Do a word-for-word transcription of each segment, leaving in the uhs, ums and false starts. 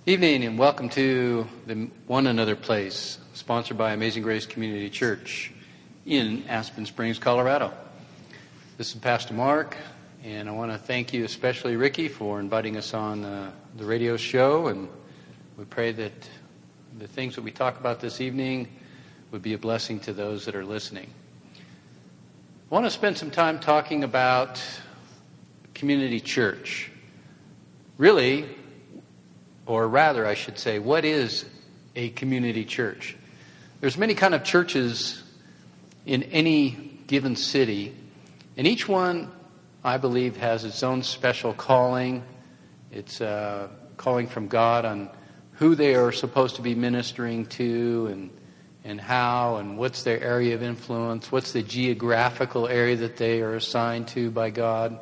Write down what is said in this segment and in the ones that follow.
Evening and welcome to the One Another Place, sponsored by Amazing Grace Community Church in Aspen Springs, Colorado. This is Pastor Mark, and I want to thank you, especially Ricky, for inviting us on uh, the radio show, and we pray that the things that we talk about this evening would be a blessing to those that are listening. I want to spend some time talking about community church. Really, or rather, I should say, what is a community church? There's many kind of churches in any given city, and each one, I believe, has its own special calling. It's a calling from God on who they are supposed to be ministering to and and how and what's their area of influence, what's the geographical area that they are assigned to by God.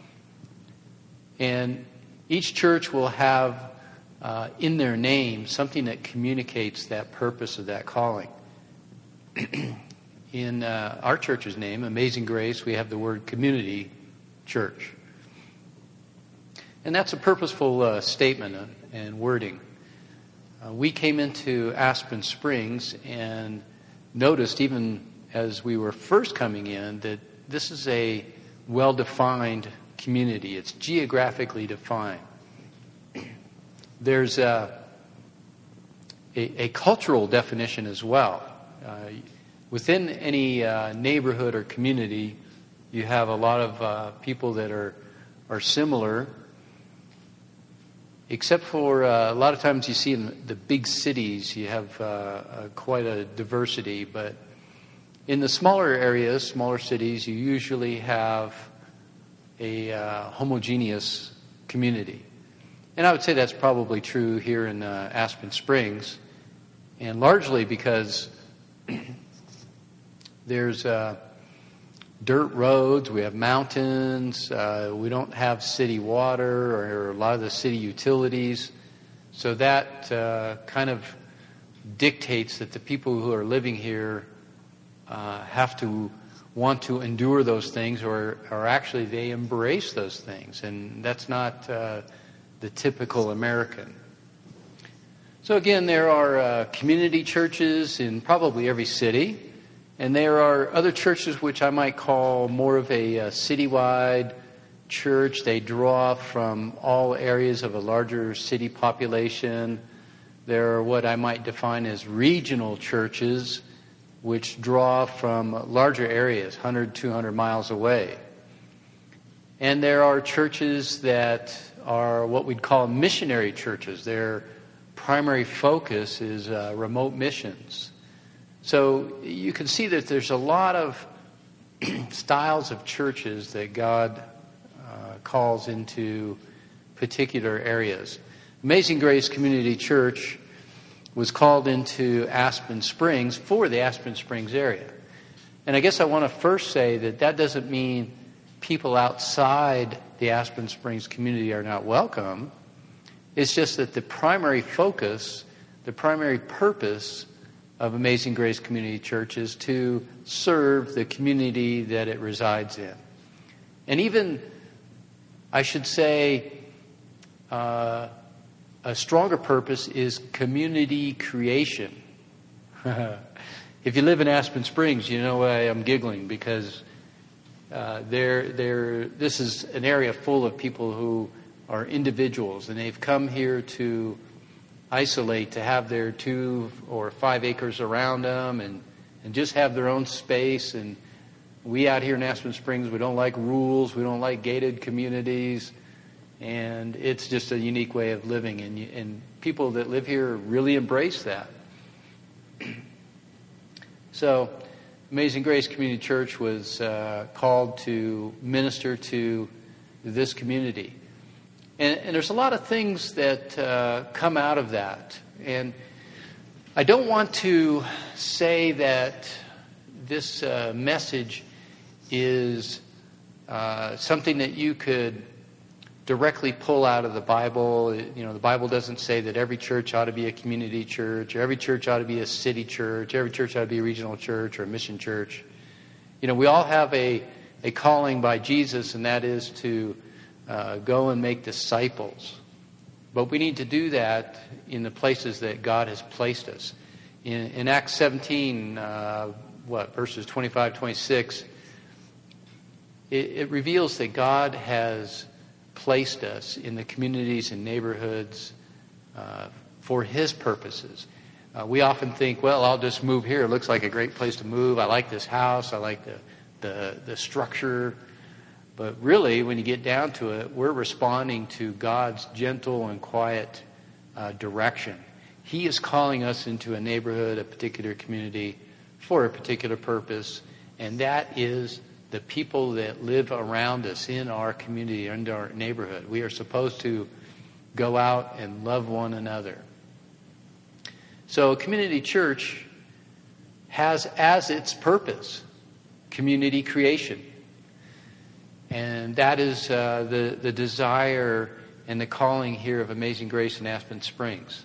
And each church will have Uh, in their name, something that communicates that purpose of that calling. In uh, our church's name, Amazing Grace, we have the word community church. And that's a purposeful uh, statement and wording. Uh, we came into Aspen Springs and noticed, even as we were first coming in, that this is a well-defined community. It's geographically defined. There's a, a, a cultural definition as well. Uh, within any uh, neighborhood or community, you have a lot of uh, people that are are similar, except for uh, a lot of times you see in the big cities you have uh, uh, quite a diversity. But in the smaller areas, smaller cities, you usually have a uh, homogeneous community. And I would say that's probably true here in uh, Aspen Springs, and largely because there's uh, dirt roads, we have mountains, uh, we don't have city water or a lot of the city utilities, so that uh, kind of dictates that the people who are living here uh, have to want to endure those things, or, or actually they embrace those things, and that's not Uh, the typical American. So again, there are uh, community churches in probably every city, and there are other churches which I might call more of a uh, citywide church. They draw from all areas of a larger city population. There are what I might define as regional churches, which draw from larger areas, one hundred, two hundred miles away. And there are churches that are what we'd call missionary churches. Their primary focus is uh, remote missions. So you can see that there's a lot of styles of churches that God uh, calls into particular areas. Amazing Grace Community Church was called into Aspen Springs for the Aspen Springs area. And I guess I want to first say that that doesn't mean people outside the Aspen Springs community are not welcome. It's just that the primary focus, the primary purpose of Amazing Grace Community Church is to serve the community that it resides in. And even, I should say, uh, a stronger purpose is community creation. If you live in Aspen Springs, you know why I'm giggling, because Uh, they're, they're, this is an area full of people who are individuals, and they've come here to isolate, to have their two or five acres around them and, and just have their own space. And we out here in Aspen Springs, we don't like rules, we don't like gated communities, and it's just a unique way of living. And, and people that live here really embrace that. So Amazing Grace Community Church was uh, called to minister to this community. And, and there's a lot of things that uh, come out of that. And I don't want to say that this uh, message is uh, something that you could directly pull out of the Bible. You know, the Bible doesn't say that every church ought to be a community church, or every church ought to be a city church, every church ought to be a regional church or a mission church. You know, we all have a, a calling by Jesus, and that is to uh, go and make disciples. But we need to do that in the places that God has placed us. In, in Acts seventeen, uh, what, verses twenty-five, twenty-six, it, it reveals that God has placed us in the communities and neighborhoods uh, for His purposes. Uh, we often think, well, I'll just move here. It looks like a great place to move. I like this house. I like the the, the structure. But really, when you get down to it, we're responding to God's gentle and quiet uh, direction. He is calling us into a neighborhood, a particular community, for a particular purpose, and that is the people that live around us in our community, in our neighborhood. We are supposed to go out and love one another. So a community church has as its purpose community creation. And that is uh, the, the desire and the calling here of Amazing Grace in Aspen Springs.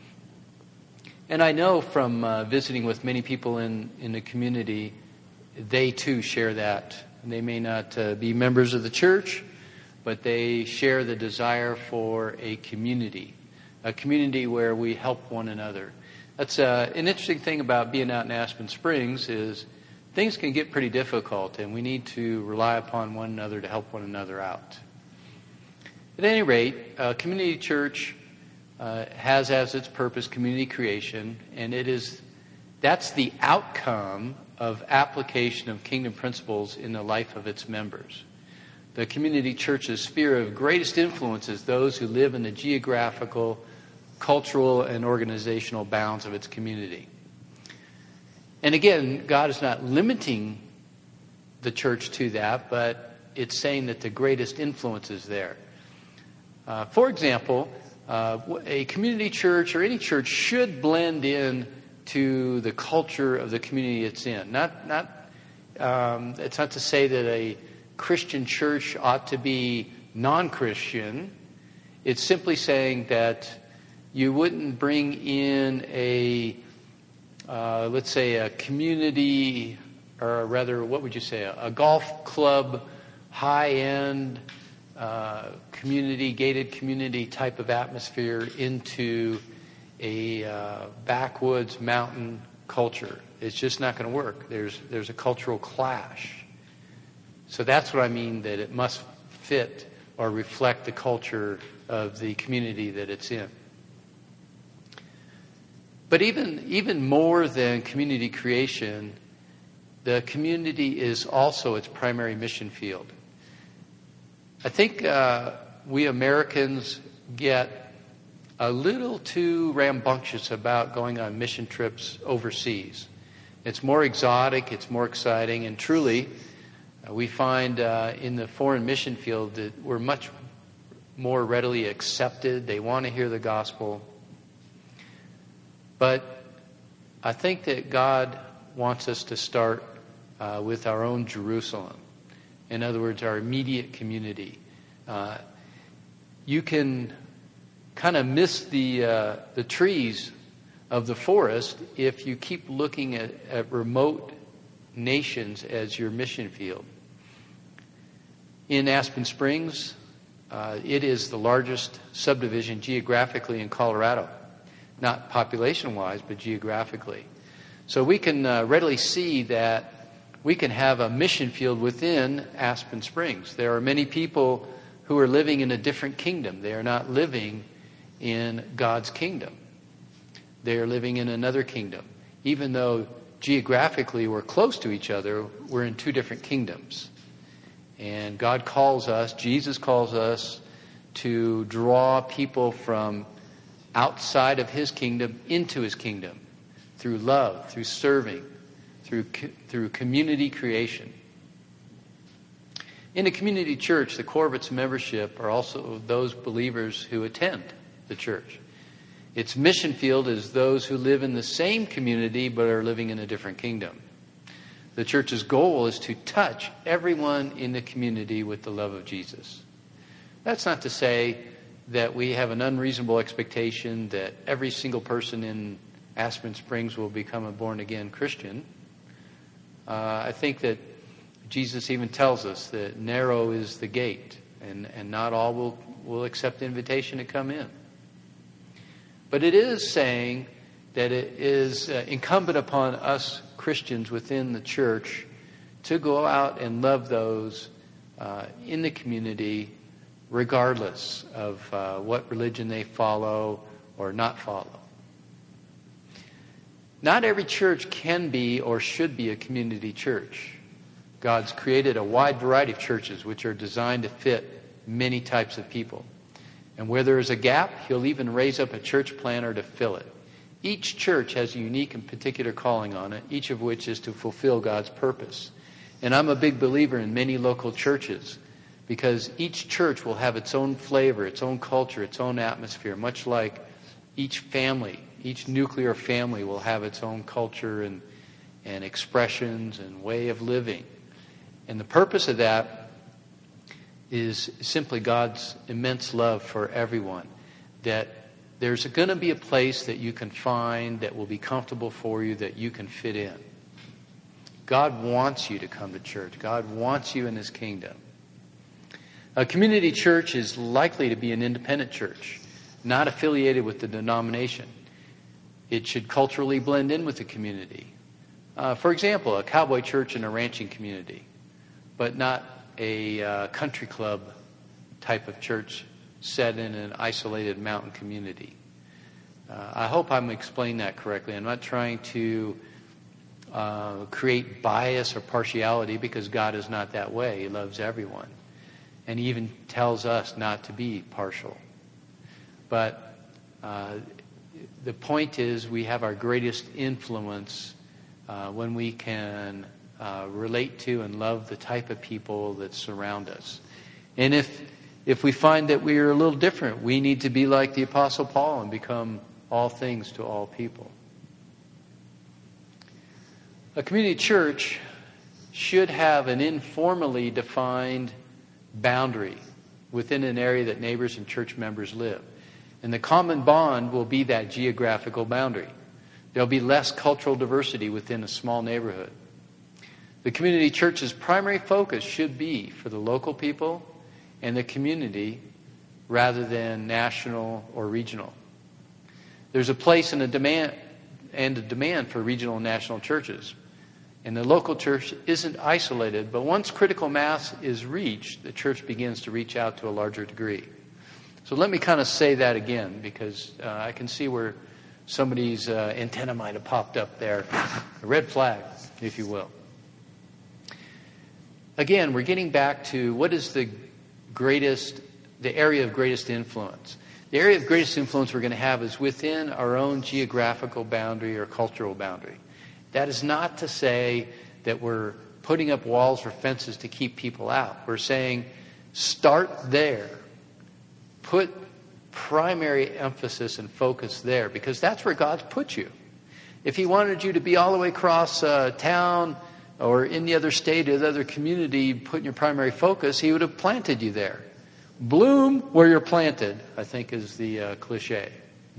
And I know from uh, visiting with many people in, in the community, they too share that. They may not uh, be members of the church, but they share the desire for a community, a community where we help one another. That's uh, an interesting thing about being out in Aspen Springs is things can get pretty difficult, and we need to rely upon one another to help one another out. At any rate, a community church uh, has as its purpose community creation, and it is that's the outcome of application of kingdom principles in the life of its members. The community church's sphere of greatest influence is those who live in the geographical, cultural, and organizational bounds of its community. And again, God is not limiting the church to that, but it's saying that the greatest influence is there. Uh, for example, uh, a community church or any church should blend in to the culture of the community it's in. Not, not. Um, it's not to say that a Christian church ought to be non-Christian. It's simply saying that you wouldn't bring in a Uh, let's say a community, or rather, what would you say, a, a golf club, high-end uh, community, gated community type of atmosphere into a uh, backwoods mountain culture. It's just not going to work. There's there's a cultural clash. So that's what I mean, that it must fit or reflect the culture of the community that it's in. But even even more than community creation, the community is also its primary mission field. I think uh, we Americans get a little too rambunctious about going on mission trips overseas. It's more exotic, it's more exciting, and truly, uh, we find uh, in the foreign mission field that we're much more readily accepted. They want to hear the gospel. But I think that God wants us to start uh, with our own Jerusalem. In other words, our immediate community. Uh, you can kind of miss the uh, the trees of the forest if you keep looking at, at remote nations as your mission field. In Aspen Springs, uh, it is the largest subdivision geographically in Colorado. Not population-wise, but geographically. So we can uh, readily see that we can have a mission field within Aspen Springs. There are many people who are living in a different kingdom. They are not living in God's kingdom. They are living in another kingdom. Even though geographically we're close to each other, we're in two different kingdoms. And God calls us, Jesus calls us, to draw people from outside of His kingdom into His kingdom through love, through serving, through through community creation. In a community church, the core of its membership are also those believers who attend the church. Its mission field is those who live in the same community but are living in a different kingdom. The church's goal is to touch everyone in the community with the love of Jesus. That's not to say that we have an unreasonable expectation that every single person in Aspen Springs will become a born-again Christian. Uh, I think that Jesus even tells us that narrow is the gate, and, and not all will, will accept the invitation to come in. But it is saying that it is uh, incumbent upon us Christians within the church to go out and love those uh, in the community regardless of uh, what religion they follow or not follow. Not every church can be or should be a community church. God's created a wide variety of churches which are designed to fit many types of people. And where there is a gap, He'll even raise up a church planter to fill it. Each church has a unique and particular calling on it, each of which is to fulfill God's purpose. And I'm a big believer in many local churches because each church will have its own flavor, its own culture, its own atmosphere, much like each family, each nuclear family will have its own culture and, and expressions and way of living. And the purpose of that is simply God's immense love for everyone. That there's going to be a place that you can find that will be comfortable for you, that you can fit in. God wants you to come to church. God wants you in His kingdom. A community church is likely to be an independent church, not affiliated with the denomination. It should culturally blend in with the community. Uh, for example, a cowboy church in a ranching community, but not a uh, country club type of church set in an isolated mountain community. Uh, I hope I'm explaining that correctly. I'm not trying to uh, create bias or partiality because God is not that way. He loves everyone. And He even tells us not to be partial. But uh, the point is we have our greatest influence uh, when we can uh, relate to and love the type of people that surround us. And if if we find that we are a little different, we need to be like the Apostle Paul and become all things to all people. A community church should have an informally defined boundary within an area that neighbors and church members live. And the common bond will be that geographical boundary. There'll be less cultural diversity within a small neighborhood. The community church's primary focus should be for the local people and the community rather than national or regional. There's a place and a demand and a demand for regional and national churches. And the local church isn't isolated, but once critical mass is reached, the church begins to reach out to a larger degree. So let me kind of say that again, because uh, I can see where somebody's uh, antenna might have popped up there. A red flag, if you will. Again, we're getting back to what is the greatest, the area of greatest influence. The area of greatest influence we're going to have is within our own geographical boundary or cultural boundary. That is not to say that we're putting up walls or fences to keep people out. We're saying start there. Put primary emphasis and focus there because that's where God's put you. If He wanted you to be all the way across uh, town or in the other state or the other community putting your primary focus, He would have planted you there. Bloom where you're planted, I think is the uh, cliche.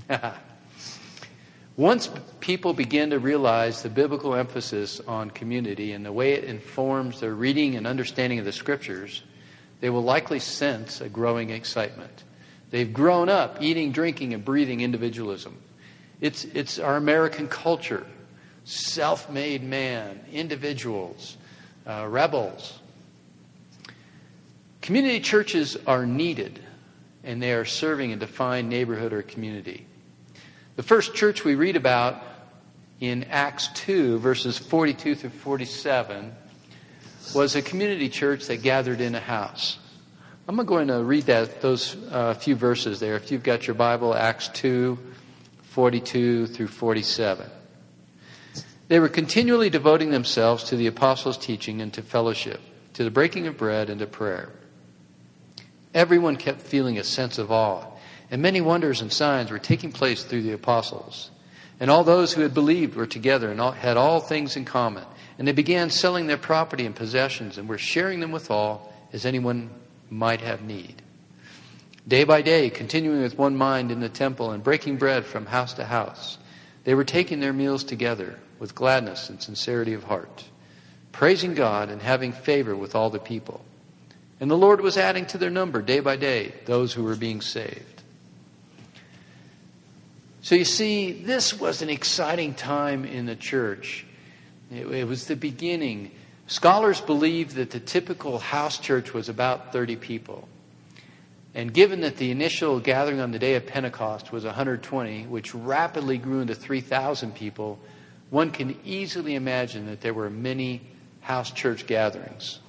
Once people begin to realize the biblical emphasis on community and the way it informs their reading and understanding of the Scriptures, they will likely sense a growing excitement. They've grown up eating, drinking, and breathing individualism. It's, it's our American culture. Self-made man, individuals, uh, rebels. Community churches are needed, and they are serving a defined neighborhood or community. The first church we read about in Acts two, verses forty-two through forty-seven, was a community church that gathered in a house. I'm going to read that those uh, few verses there. If you've got your Bible, Acts two, forty-two through forty-seven. They were continually devoting themselves to the apostles' teaching and to fellowship, to the breaking of bread and to prayer. Everyone kept feeling a sense of awe, and many wonders and signs were taking place through the apostles. And all those who had believed were together and all, had all things in common. And they began selling their property and possessions and were sharing them with all as anyone might have need. Day by day, continuing with one mind in the temple and breaking bread from house to house, they were taking their meals together with gladness and sincerity of heart, praising God and having favor with all the people. And the Lord was adding to their number day by day those who were being saved. So you see, this was an exciting time in the church. It, it was the beginning. Scholars believe that the typical house church was about thirty people. And given that the initial gathering on the day of Pentecost was one hundred twenty, which rapidly grew into three thousand people, one can easily imagine that there were many house church gatherings.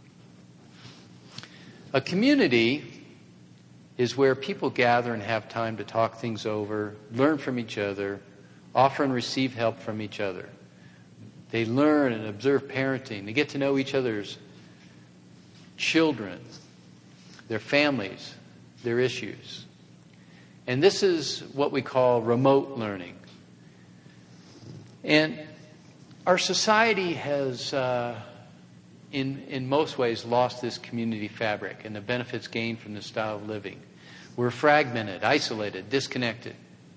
A community is where people gather and have time to talk things over, learn from each other, offer and receive help from each other. They learn and observe parenting. They get to know each other's children, their families, their issues. And this is what we call remote learning. And our society has, uh, in, in most ways, lost this community fabric and the benefits gained from this style of living. We're fragmented, isolated, disconnected.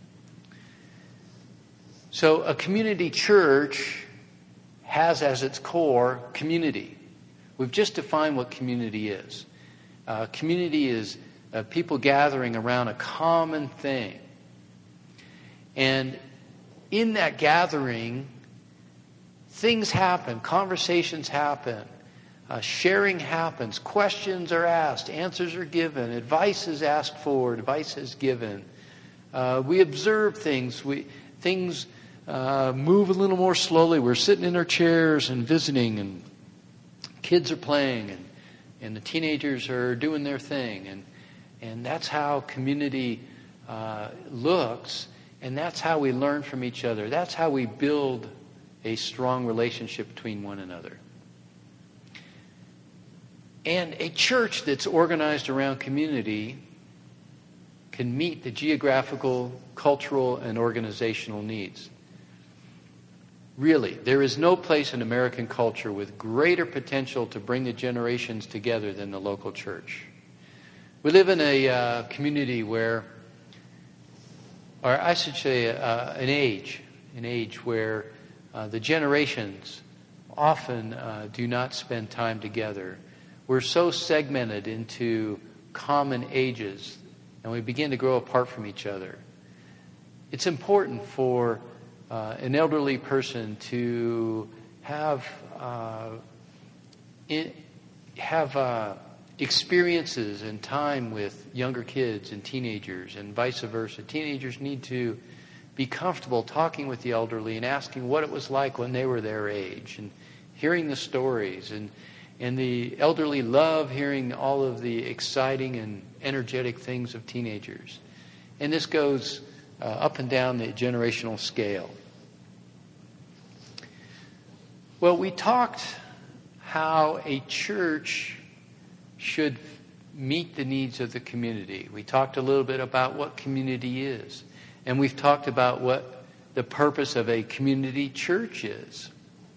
So a community church has as its core community. We've just defined what community is. Uh, community is uh, people gathering around a common thing. And in that gathering, things happen, conversations happen, uh, sharing happens, questions are asked, answers are given, advice is asked for, advice is given. Uh, we observe things, we things uh, move a little more slowly. We're sitting in our chairs and visiting, and kids are playing, and, and the teenagers are doing their thing. And, and that's how community uh, looks, and that's how we learn from each other. That's how we build a strong relationship between one another. And a church that's organized around community can meet the geographical, cultural, and organizational needs. Really, there is no place in American culture with greater potential to bring the generations together than the local church. We live in a uh, community where, or I should say uh, an age, an age where uh, the generations often uh, do not spend time together. We're so segmented into common ages, and we begin to grow apart from each other. It's important for uh, an elderly person to have uh, in, have uh, experiences and time with younger kids and teenagers, and vice versa. Teenagers need to be comfortable talking with the elderly and asking what it was like when they were their age, and hearing the stories. And And the elderly love hearing all of the exciting and energetic things of teenagers. And this goes uh, up and down the generational scale. Well, we talked how a church should meet the needs of the community. We talked a little bit about what community is. And we've talked about what the purpose of a community church is.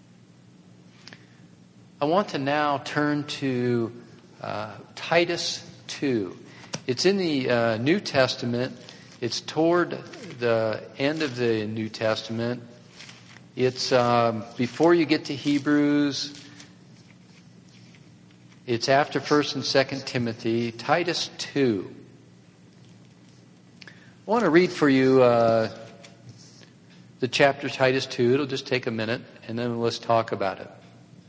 I want to now turn to uh, Titus two. It's in the uh, New Testament. It's toward the end of the New Testament. It's um, before you get to Hebrews. It's after First and Second Timothy. Titus two. I want to read for you uh, the chapter Titus two. It'll just take a minute, and then let's talk about it.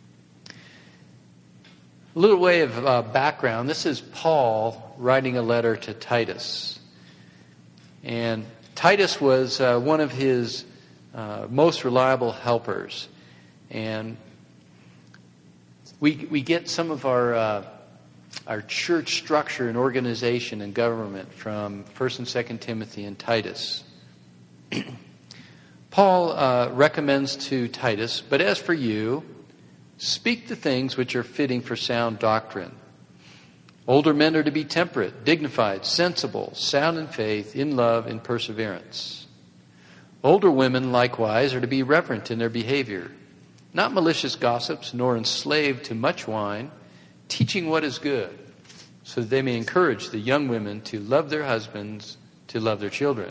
A little way of uh, background. This is Paul writing a letter to Titus. And Titus was uh, one of his uh, most reliable helpers. And we we get some of our uh, our church structure and organization and government from First and Second Timothy and Titus. Paul uh, recommends to Titus, "But as for you, speak the things which are fitting for sound doctrine. Older men are to be temperate, dignified, sensible, sound in faith, in love, in perseverance. Older women likewise are to be reverent in their behavior, not malicious gossips, nor enslaved to much wine, teaching what is good, so that they may encourage the young women to love their husbands, to love their children.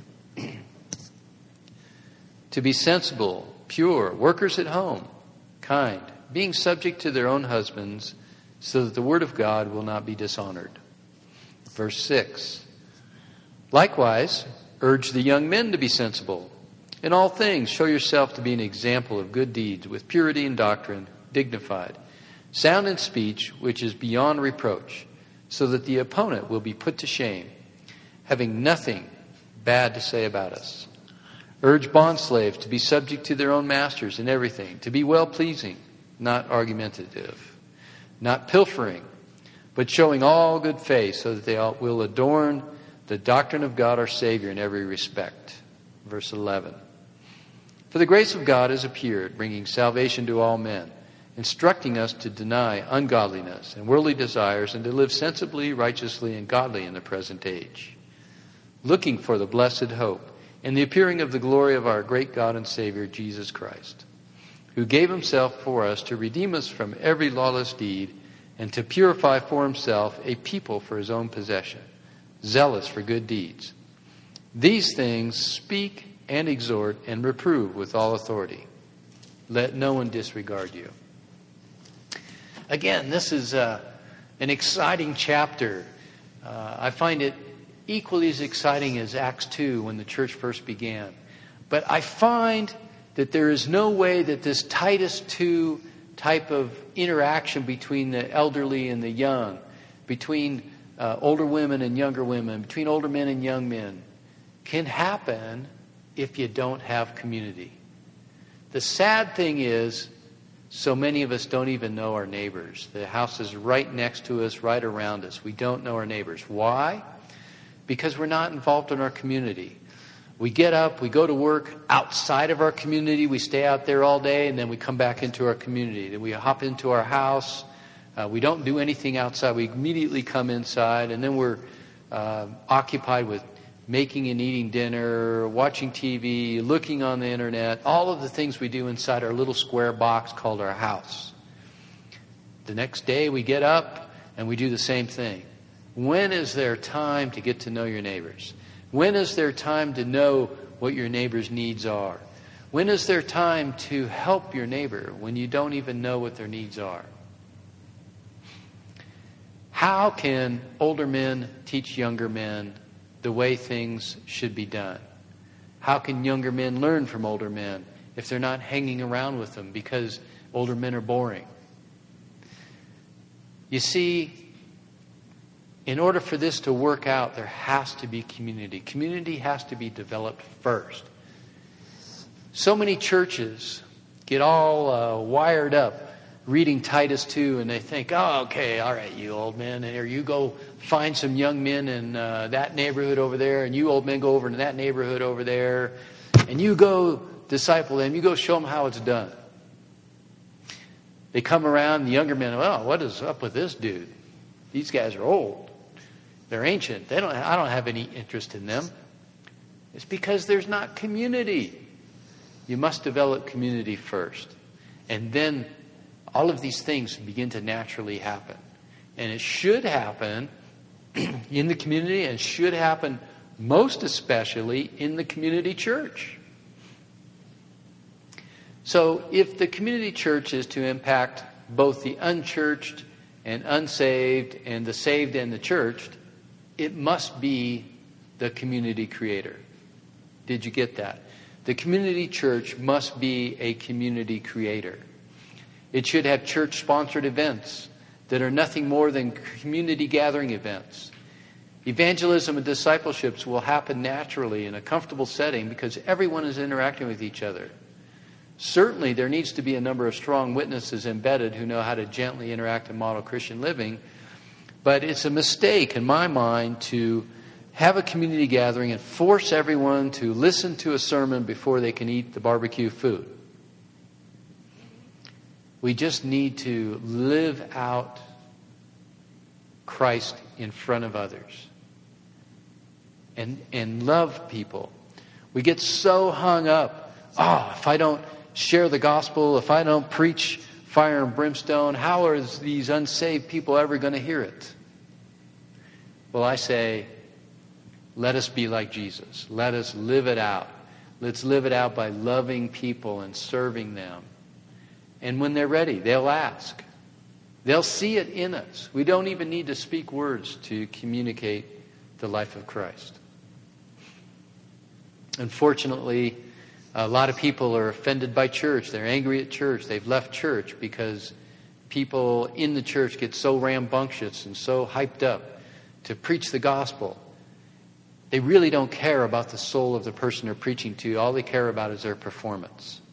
To be sensible, pure, workers at home, kind, being subject to their own husbands, so that the word of God will not be dishonored." Verse six. "Likewise, Urge the young men to be sensible. In all things, show yourself to be an example of good deeds, with purity in doctrine, dignified, sound in speech, which is beyond reproach, so that the opponent will be put to shame, having nothing bad to say about us. Urge bondslaves to be subject to their own masters in everything, to be well-pleasing, not argumentative, not pilfering, but showing all good faith, so that they all will adorn the doctrine of God our Savior in every respect. Verse eleven. For the grace of God has appeared, bringing salvation to all men, instructing us to deny ungodliness and worldly desires, and to live sensibly, righteously, and godly in the present age, looking for the blessed hope and the appearing of the glory of our great God and Savior, Jesus Christ, who gave himself for us to redeem us from every lawless deed and to purify for himself a people for his own possession, zealous for good deeds. These things speak and exhort and reprove with all authority. Let no one disregard you. Again, this is uh, an exciting chapter. Uh, I find it equally as exciting as Acts two when the church first began. But I find that there is no way that this Titus two type of interaction between the elderly and the young, between uh, older women and younger women, between older men and young men, can happen if you don't have community. The sad thing is, so many of us don't even know our neighbors. The house is right next to us, right around us. We don't know our neighbors. Why? Because we're not involved in our community. We get up, we go to work outside of our community, we stay out there all day, and then we come back into our community. Then we hop into our house. Uh, we don't do anything outside. We immediately come inside, and then we're uh, occupied with making and eating dinner, watching T V, looking on the internet, all of the things we do inside our little square box called our house. The next day we get up and we do the same thing. When is there time to get to know your neighbors? When is there time to know what your neighbor's needs are? When is there time to help your neighbor when you don't even know what their needs are? How can older men teach younger men the way things should be done? How can younger men learn from older men if they're not hanging around with them because older men are boring? You see, in order for this to work out, there has to be community. Community has to be developed first. So many churches get all uh, wired up reading Titus two, and they think, oh, okay, all right, you old men, and here you go find some young men in uh, that neighborhood over there, and you old men go over to that neighborhood over there, and you go disciple them, you go show them how it's done. They come around, the younger men, well, what is up with this dude? These guys are old. They're ancient. They don't. I don't have any interest in them. It's because there's not community. You must develop community first. And then all of these things begin to naturally happen. And it should happen in the community, and should happen most especially in the community church. So if the community church is to impact both the unchurched and unsaved and the saved and the churched, it must be the community creator. Did you get that? The community church must be a community creator. It should have church-sponsored events that are nothing more than community gathering events. Evangelism and discipleships will happen naturally in a comfortable setting because everyone is interacting with each other. Certainly, there needs to be a number of strong witnesses embedded who know how to gently interact and model Christian living. But it's a mistake, in my mind, to have a community gathering and force everyone to listen to a sermon before they can eat the barbecue food. We just need to live out Christ in front of others and, and love people. We get so hung up, oh, if I don't share the gospel, if I don't preach fire and brimstone, how are these unsaved people ever going to hear it? Well, I say, let us be like Jesus. Let us live it out. Let's live it out by loving people and serving them. And when they're ready, they'll ask. They'll see it in us. We don't even need to speak words to communicate the life of Christ. Unfortunately, a lot of people are offended by church. They're angry at church. They've left church because people in the church get so rambunctious and so hyped up to preach the gospel. They really don't care about the soul of the person they're preaching to. All they care about is their performance.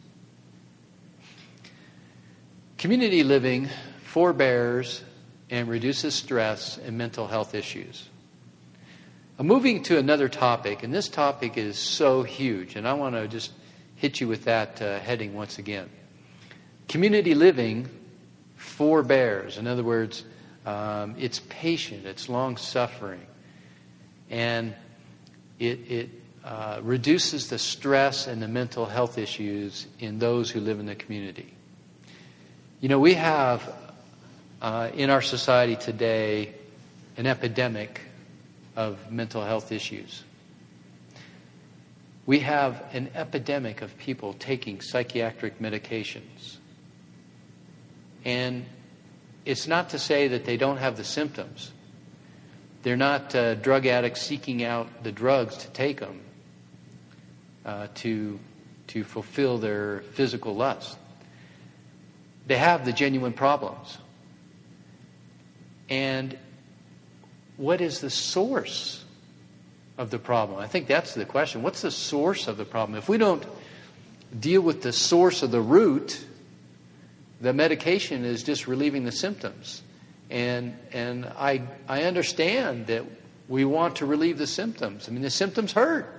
Community living forbears and reduces stress and mental health issues. I'm moving to another topic, and this topic is so huge, and I want to just hit you with that uh, heading once again. Community living forbears. In other words, um, it's patient, it's long-suffering, and it, it uh, reduces the stress and the mental health issues in those who live in the community. You know, we have uh, in our society today an epidemic of mental health issues. We have an epidemic of people taking psychiatric medications. And it's not to say that they don't have the symptoms. They're not uh, drug addicts seeking out the drugs to take them uh, to, to fulfill their physical lust. They have the genuine problems. And what is the source of the problem? I think that's the question. What's the source of the problem? If we don't deal with the source of the root, the medication is just relieving the symptoms. And and I I understand that we want to relieve the symptoms. I mean, the symptoms hurt.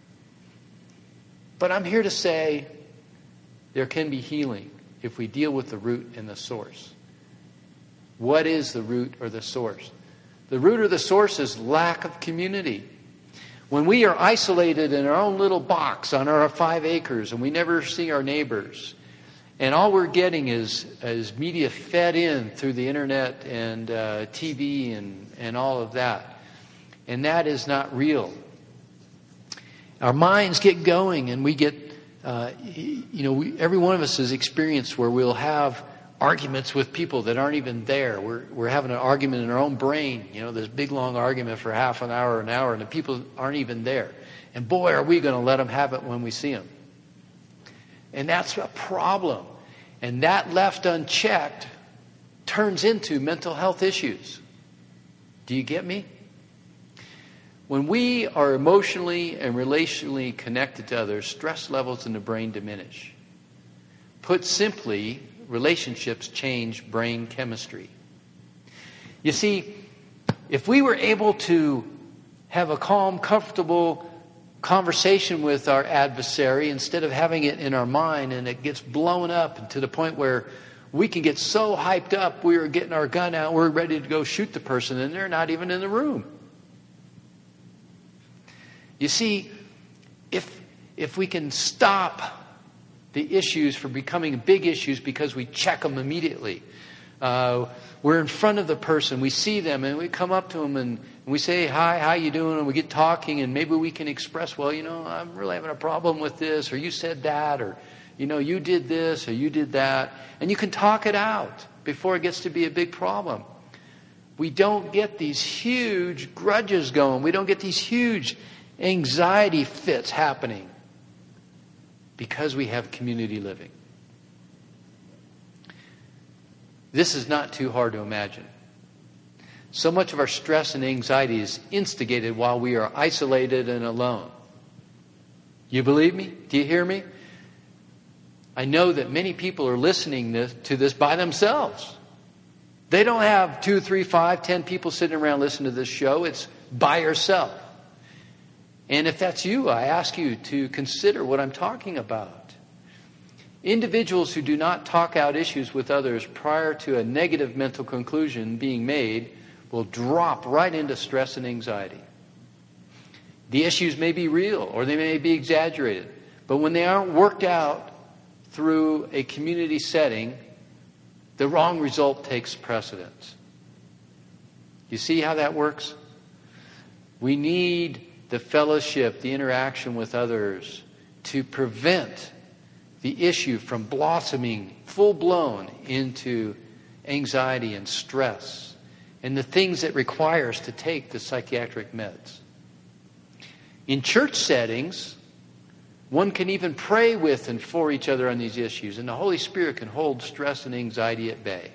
But I'm here to say there can be healing if we deal with the root and the source. What is the root or the source? The root or the source is lack of community. When we are isolated in our own little box on our five acres and we never see our neighbors, and all we're getting is, is media fed in through the internet and uh, T V and, and all of that, and that is not real. Our minds get going and we get, uh, you know, we, every one of us has experienced where we'll have arguments with people that aren't even there. We're we're having an argument in our own brain, you know, this big long argument for half an hour or an hour, and the people aren't even there. And boy, are we going to let them have it when we see them. And that's a problem. And that left unchecked turns into mental health issues. Do you get me? When we are emotionally and relationally connected to others, stress levels in the brain diminish. Put simply, relationships change brain chemistry. You see, if we were able to have a calm, comfortable conversation with our adversary instead of having it in our mind and it gets blown up to the point where we can get so hyped up we're getting our gun out, we're ready to go shoot the person, and they're not even in the room. You see, if if we can stop the issues from becoming big issues because we check them immediately. Uh, we're in front of the person, we see them, and we come up to them and, and we say, hi, how you doing? And we get talking, and maybe we can express, well, you know, I'm really having a problem with this, or you said that, or, you know, you did this, or you did that. And you can talk it out before it gets to be a big problem. We don't get these huge grudges going. We don't get these huge anxiety fits happening. Because we have community living. This is not too hard to imagine. So much of our stress and anxiety is instigated while we are isolated and alone. You believe me? Do you hear me? I know that many people are listening this, to this by themselves. They don't have two, three, five, ten people sitting around listening to this show. It's by yourself. And if that's you, I ask you to consider what I'm talking about. Individuals who do not talk out issues with others prior to a negative mental conclusion being made will drop right into stress and anxiety. The issues may be real or they may be exaggerated, but when they aren't worked out through a community setting, the wrong result takes precedence. You see how that works? We need the fellowship, the interaction with others to prevent the issue from blossoming full-blown into anxiety and stress and the things it requires to take the psychiatric meds. In church settings, One can even pray with and for each other on these issues. And the Holy Spirit can hold stress and anxiety at bay.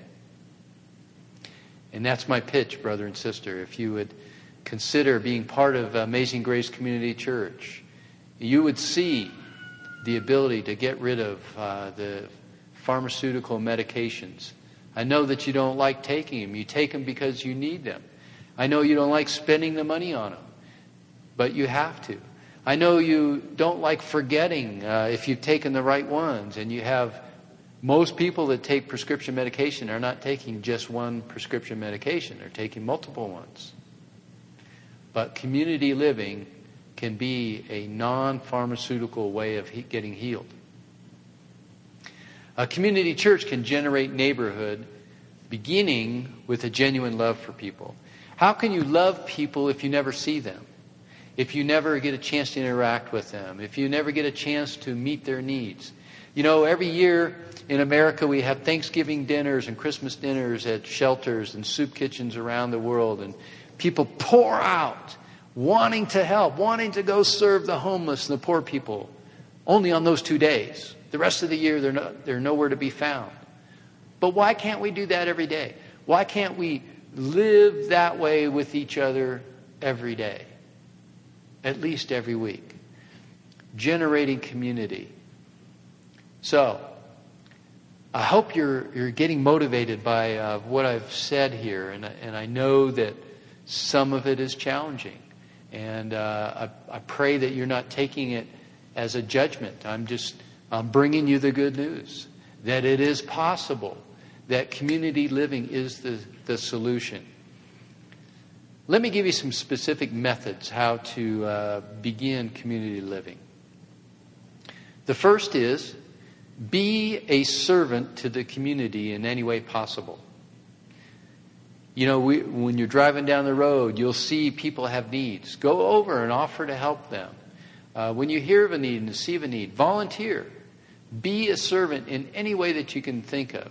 And that's my pitch, brother and sister. If you would consider being part of Amazing Grace Community Church, you would see the ability to get rid of uh, the pharmaceutical medications. I know that you don't like taking them. You take them because you need them. I know you don't like spending the money on them, but you have to. I know you don't like forgetting uh, if you've taken the right ones, and you have most people that take prescription medication are not taking just one prescription medication. They're taking multiple ones. But community living can be a non-pharmaceutical way of he- getting healed. A community church can generate neighborhood beginning with a genuine love for people. How can you love people if you never see them? If you never get a chance to interact with them? If you never get a chance to meet their needs? You know, every year in America we have Thanksgiving dinners and Christmas dinners at shelters and soup kitchens around the world, and people pour out wanting to help, wanting to go serve the homeless and the poor people, only on those two days. The rest of the year, they're, not, they're nowhere to be found. But why can't we do that every day? Why can't we live that way with each other every day? At least every week. Generating community. So, I hope you're you're getting motivated by uh, what I've said here, and and I know that some of it is challenging, and uh, I, I pray that you're not taking it as a judgment. I'm just I'm bringing you the good news that it is possible, that community living is the the solution. Let me give you some specific methods how to uh, begin community living. The first is, be a servant to the community in any way possible. You know, we, when you're driving down the road, you'll see people have needs. Go over and offer to help them. Uh, when you hear of a need and see of a need, volunteer. Be a servant in any way that you can think of.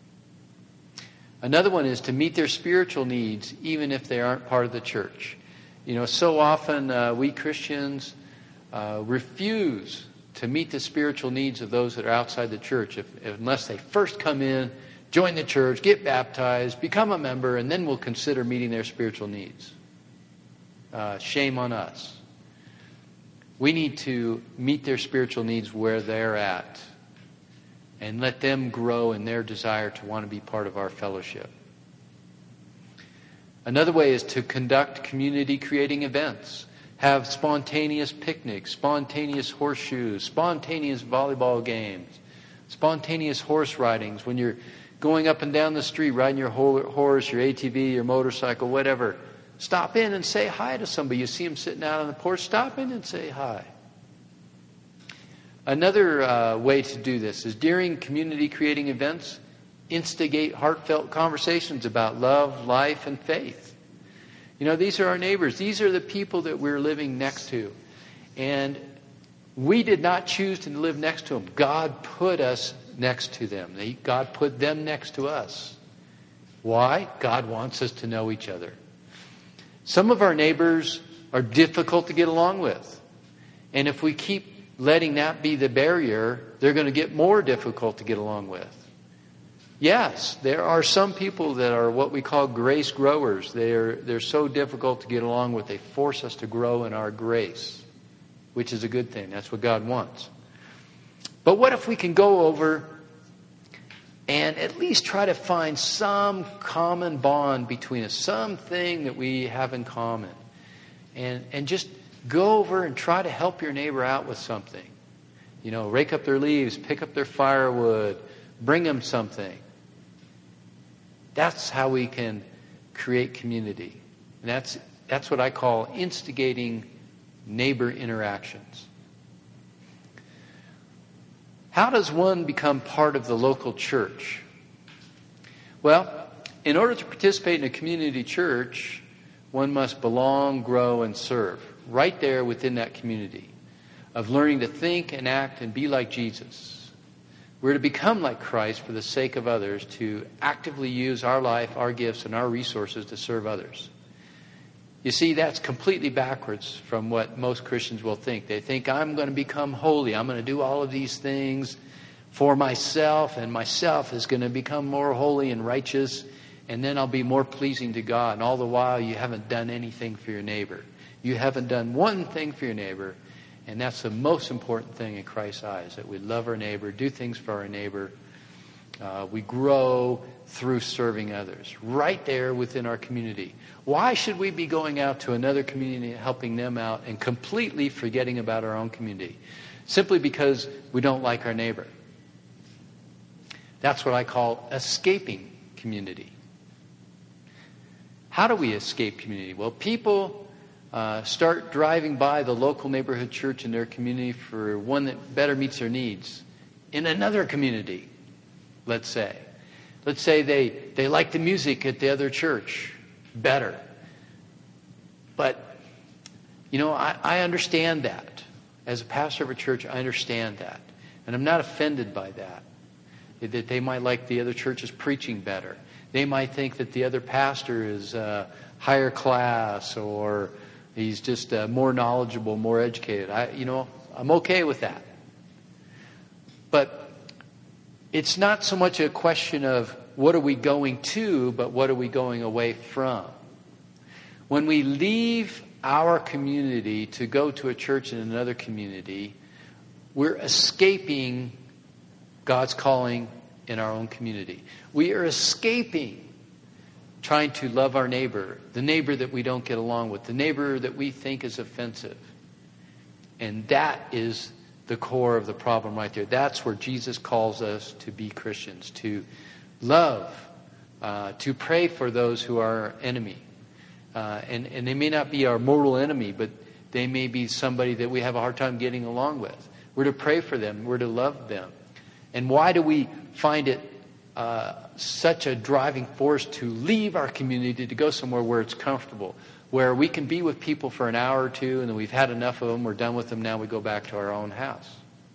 Another one is to meet their spiritual needs, even if they aren't part of the church. You know, so often uh, we Christians uh, refuse to meet the spiritual needs of those that are outside the church, if, if, unless they first come in, join the church, get baptized, become a member, and then we'll consider meeting their spiritual needs. Uh, shame on us. We need to meet their spiritual needs where they're at and let them grow in their desire to want to be part of our fellowship. Another way is to conduct community-creating events. Have spontaneous picnics, spontaneous horseshoes, spontaneous volleyball games, spontaneous horse ridings. When you're going up and down the street, riding your horse, your A T V, your motorcycle, whatever, stop in and say hi to somebody. You see them sitting out on the porch, stop in and say hi. Another uh, way to do this is during community-creating events, instigate heartfelt conversations about love, life, and faith. You know, these are our neighbors. These are the people that we're living next to. And we did not choose to live next to them. God put us next to them. God put them next to us. Why? God wants us to know each other. Some of our neighbors are difficult to get along with. And if we keep letting that be the barrier, they're going to get more difficult to get along with. Yes, there are some people that are what we call grace growers. They're, they're so difficult to get along with, they force us to grow in our grace, which is a good thing. That's what God wants. But what if we can go over and at least try to find some common bond between us, something that we have in common, and, and just go over and try to help your neighbor out with something. You know, rake up their leaves, pick up their firewood, bring them something. That's how we can create community. And that's that's what I call instigating neighbor interactions. How does one become part of the local church? Well, in order to participate in a community church, one must belong, grow, and serve right there within that community of learning to think and act and be like Jesus. We're to become like Christ for the sake of others, to actively use our life, our gifts, and our resources to serve others. You see, that's completely backwards from what most Christians will think. They think, I'm going to become holy. I'm going to do all of these things for myself, and myself is going to become more holy and righteous, and then I'll be more pleasing to God. And all the while, you haven't done anything for your neighbor. You haven't done one thing for your neighbor, and that's the most important thing in Christ's eyes, that we love our neighbor, do things for our neighbor. Uh, we grow through serving others, right there within our community. Why should we be going out to another community and helping them out and completely forgetting about our own community? Simply because we don't like our neighbor. That's what I call escaping community. How do we escape community? Well, people uh, start driving by the local neighborhood church in their community for one that better meets their needs in another community, let's say. Let's say they, they like the music at the other church better. But, you know, I, I understand that. As a pastor of a church, I understand that. And I'm not offended by that. That they might like the other church's preaching better. They might think that the other pastor is uh, higher class, or he's just uh, more knowledgeable, more educated. I, you know, I'm okay with that. But it's not so much a question of what are we going to, but what are we going away from. When we leave our community to go to a church in another community, we're escaping God's calling in our own community. We are escaping trying to love our neighbor, the neighbor that we don't get along with, the neighbor that we think is offensive. And that is the core of the problem right there. That's where Jesus calls us to be Christians, to love, uh, to pray for those who are our enemy. Uh, and, and they may not be our mortal enemy, but they may be somebody that we have a hard time getting along with. We're to pray for them. We're to love them. And why do we find it uh, such a driving force to leave our community to go somewhere where it's comfortable, where we can be with people for an hour or two, and then we've had enough of them, we're done with them, now we go back to our own house?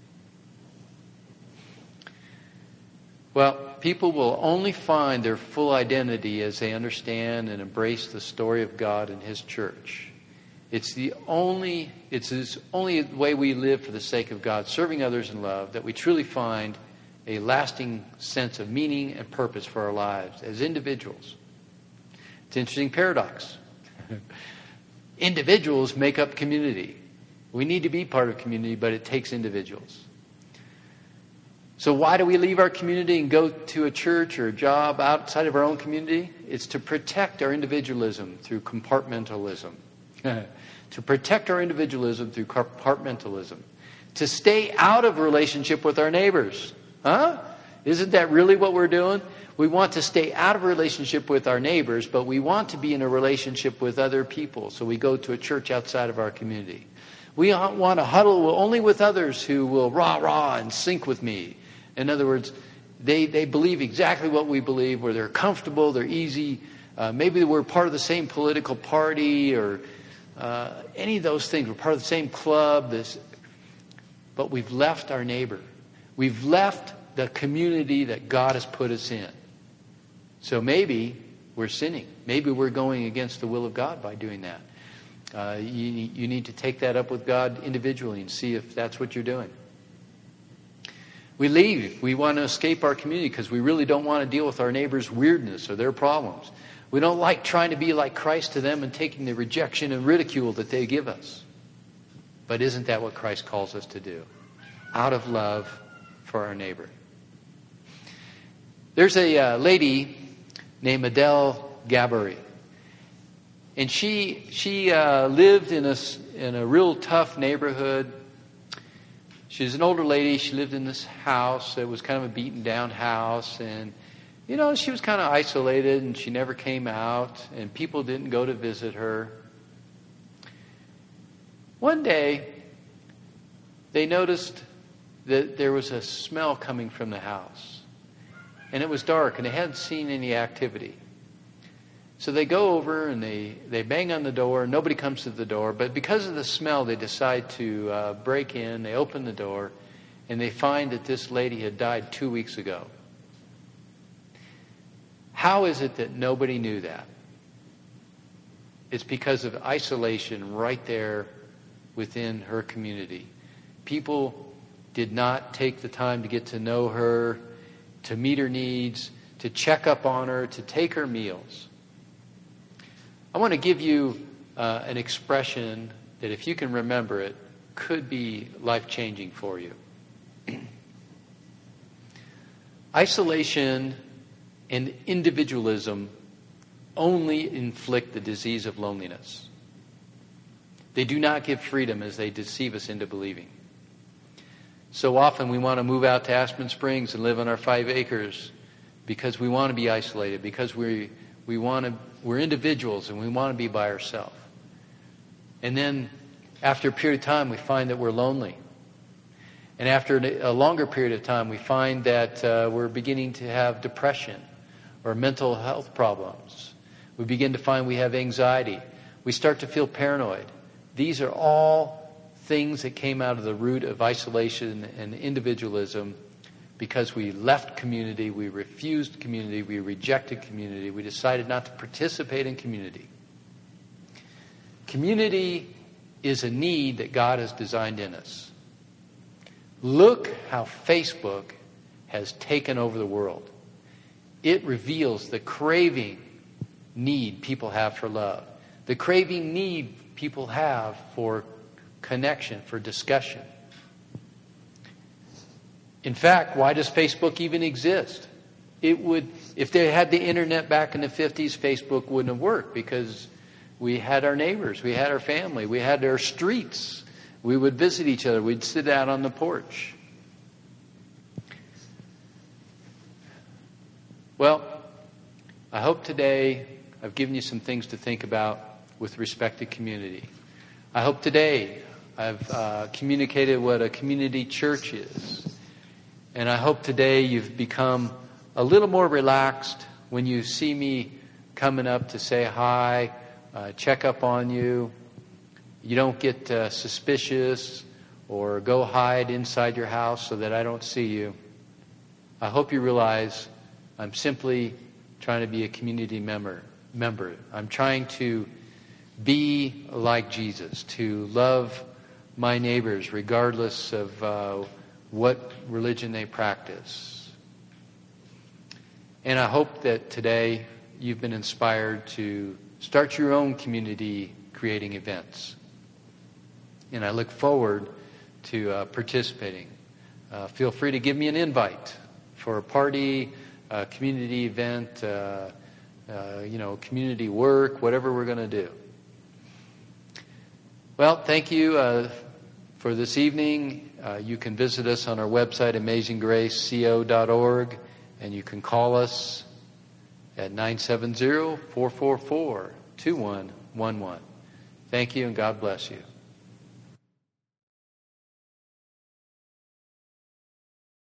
Well, people will only find their full identity as they understand and embrace the story of God and His church. It's the only, it's the only way we live for the sake of God, serving others in love, that we truly find a lasting sense of meaning and purpose for our lives as individuals. It's an interesting paradox. Individuals make up community. We need to be part of community, but it takes individuals. So why do we leave our community and go to a church or a job outside of our own community? It's to protect our individualism through compartmentalism. To protect our individualism through compartmentalism. To stay out of relationship with our neighbors. Huh? Isn't that really what we're doing? We want to stay out of relationship with our neighbors, but we want to be in a relationship with other people. So we go to a church outside of our community. We want to huddle only with others who will rah-rah and sync with me. In other words, they, they believe exactly what we believe, where they're comfortable, they're easy. Uh, maybe we're part of the same political party or uh, any of those things. We're part of the same club. This, but we've left our neighbor. We've left the community that God has put us in. So maybe we're sinning. Maybe we're going against the will of God by doing that. Uh, you, you need to take that up with God individually and see if that's what you're doing. We leave. We want to escape our community because we really don't want to deal with our neighbors' weirdness or their problems. We don't like trying to be like Christ to them and taking the rejection and ridicule that they give us. But isn't that what Christ calls us to do? Out of love for our neighbor. There's a uh, lady named Adele Gaboury. And she she uh, lived in a, in a real tough neighborhood. She's an older lady. She lived in this house. It was kind of a beaten down house. And, you know, she was kind of isolated and she never came out. And people didn't go to visit her. One day, they noticed that there was a smell coming from the house. And it was dark and they hadn't seen any activity. So they go over and they, they bang on the door. Nobody comes to the door. But because of the smell, they decide to uh, break in. They open the door. And they find that this lady had died two weeks ago. How is it that nobody knew that? It's because of isolation right there within her community. People did not take the time to get to know her, to meet her needs, to check up on her, to take her meals. I want to give you uh, an expression that, if you can remember it, could be life-changing for you. Isolation and individualism only inflict the disease of loneliness. They do not give freedom as they deceive us into believing. So often we want to move out to Aspen Springs and live on our five acres because we want to be isolated, because we we want to we're individuals and we want to be by ourselves. And then after a period of time we find that we're lonely. And after a longer period of time we find that uh, we're beginning to have depression or mental health problems. We begin to find we have anxiety. We start to feel paranoid. These are all things that came out of the root of isolation and individualism, because we left community, we refused community, we rejected community, we decided not to participate in community. Community is a need that God has designed in us. Look how Facebook has taken over the world. It reveals the craving need people have for love, the craving need people have for connection, for discussion. In fact, why does Facebook even exist? It would, if they had the internet back in the fifties, Facebook wouldn't have worked, because we had our neighbors, we had our family, we had our streets. We would visit each other. We'd sit out on the porch. Well, I hope today I've given you some things to think about with respect to community. I hope today I've uh, communicated what a community church is. And I hope today you've become a little more relaxed when you see me coming up to say hi, uh, check up on you. You don't get uh, suspicious or go hide inside your house so that I don't see you. I hope you realize I'm simply trying to be a community member. member. I'm trying to be like Jesus, to love my neighbors regardless of uh, what religion they practice. And I hope that today you've been inspired to start your own community creating events. And I look forward to uh, participating. Uh, feel free to give me an invite for a party, a community event, uh, uh, you know, community work, whatever we're going to do. Well, thank you uh, for this evening. Uh, you can visit us on our website, amazing grace co dot org, and you can call us at nine seven zero, four four four, two one one one. Thank you, and God bless you.